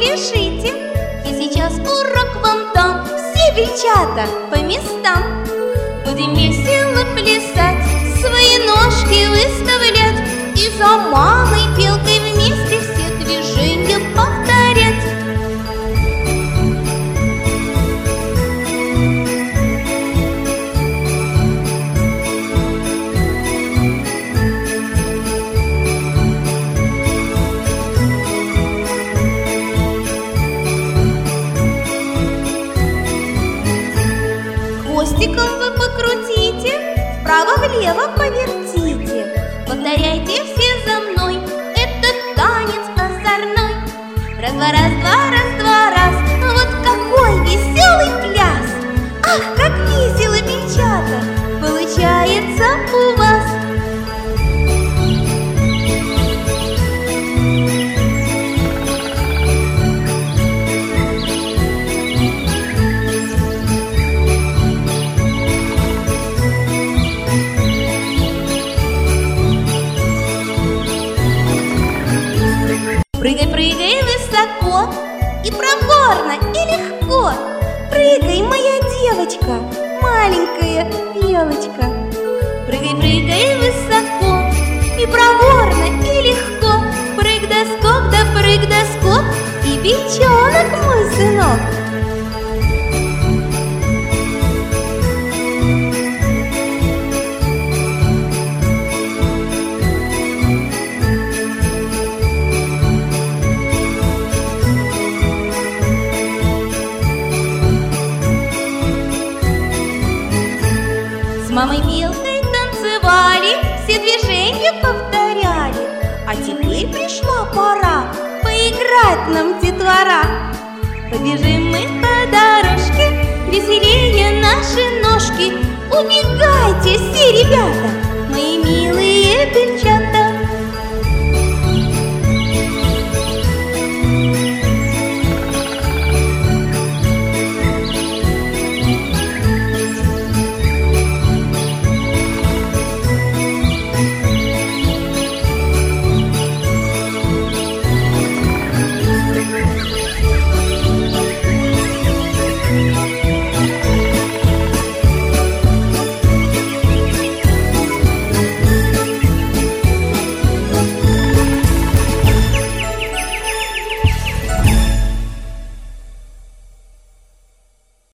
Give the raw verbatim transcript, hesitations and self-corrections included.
пляшите. Я сейчас урок вам дам. Все бельчата по местам. Будем весело плясать, свои ножки выставлять и за мамой белкой вместе все движения повторять. Хвостиком вы покрутите, вправо-влево повертите. Повторяйте все за мной, это танец озорной. Раз-два, раз-два, раз-два, раз. Вот какой веселый пляс! Ах, как весело, бельчата, получается у вас! Прыгай, прыгай высоко, и проворно, и легко. Прыгай, моя девочка, маленькая белочка. Прыгай, прыгай высоко, и проворно, и легко. Прыг да скок, да прыг да скок, и бельчонок мой сынок. С мамой белкой танцевали, все движения повторяли. А теперь пришла пора поиграть нам, детвора. Побежим мы по дорожке, веселее наши ножки. Убегайте все, ребята, мои милые бельчата.